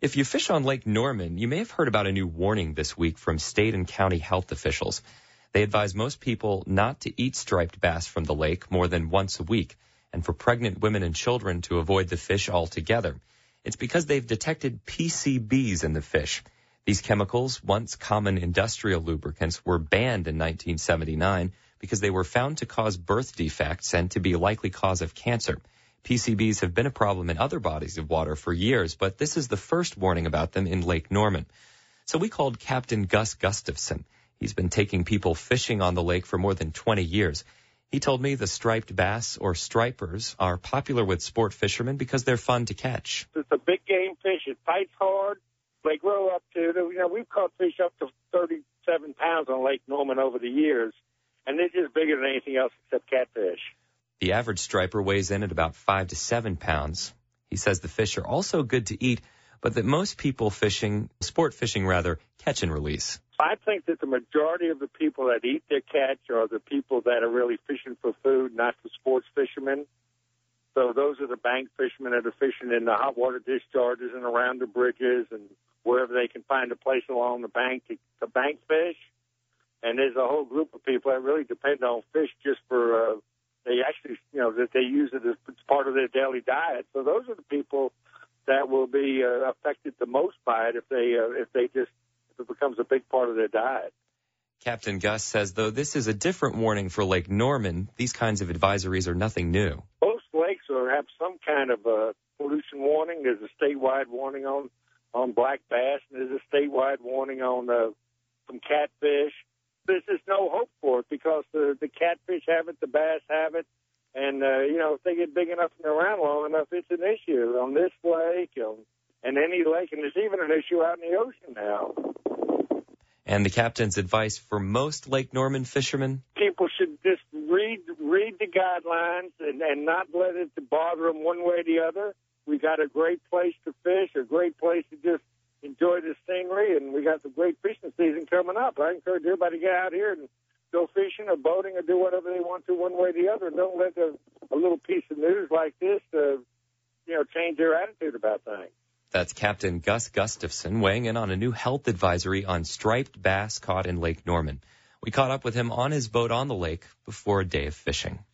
If you fish on Lake Norman, you may have heard about a new warning this week from state and county health officials. They advise most people not to eat striped bass from the lake more than once a week, and for pregnant women and children to avoid the fish altogether. It's because they've detected PCBs in the fish. These chemicals, once common industrial lubricants, were banned in 1979 because they were found to cause birth defects and to be a likely cause of cancer. PCBs have been a problem in other bodies of water for years, but this is the first warning about them in Lake Norman. So we called Captain Gus Gustafson. He's been taking people fishing on the lake for more than 20 years. He told me the striped bass, or stripers, are popular with sport fishermen because they're fun to catch. It's a big game fish. It fights hard. They grow up to, we've caught fish up to 37 pounds on Lake Norman over the years, and they're just bigger than anything else except catfish. The average striper weighs in at about 5 to 7 pounds. He says the fish are also good to eat, but that most people sport fishing, catch and release. I think that the majority of the people that eat their catch are the people that are really fishing for food, not for sports fishermen. So those are the bank fishermen that are fishing in the hot water discharges and around the bridges and wherever they can find a place along the bank to bank fish. And there's a whole group of people that really depend on fish just for, they actually, that they use it as part of their daily diet. So those are the people that will be affected the most by it if it becomes a big part of their diet. Captain Gus says, though this is a different warning for Lake Norman, these kinds of advisories are nothing new. Most lakes have some kind of a pollution warning. There's a statewide warning on black bass, and there's a statewide warning on some catfish. There's just no hope for it because the catfish have it, the bass have it, and, if they get big enough and around long enough, it's an issue on this lake and any lake, and there's even an issue out in the ocean now. And the captain's advice for most Lake Norman fishermen? People should just read the guidelines and not let it bother them one way or the other. We got a great place to fish, a great place to just enjoy the scenery, and we got the great fishing season coming up. I encourage everybody to get out here and go fishing or boating or do whatever they want to one way or the other. Don't let a little piece of news like this, change their attitude about things. That's Captain Gus Gustafson weighing in on a new health advisory on striped bass caught in Lake Norman. We caught up with him on his boat on the lake before a day of fishing.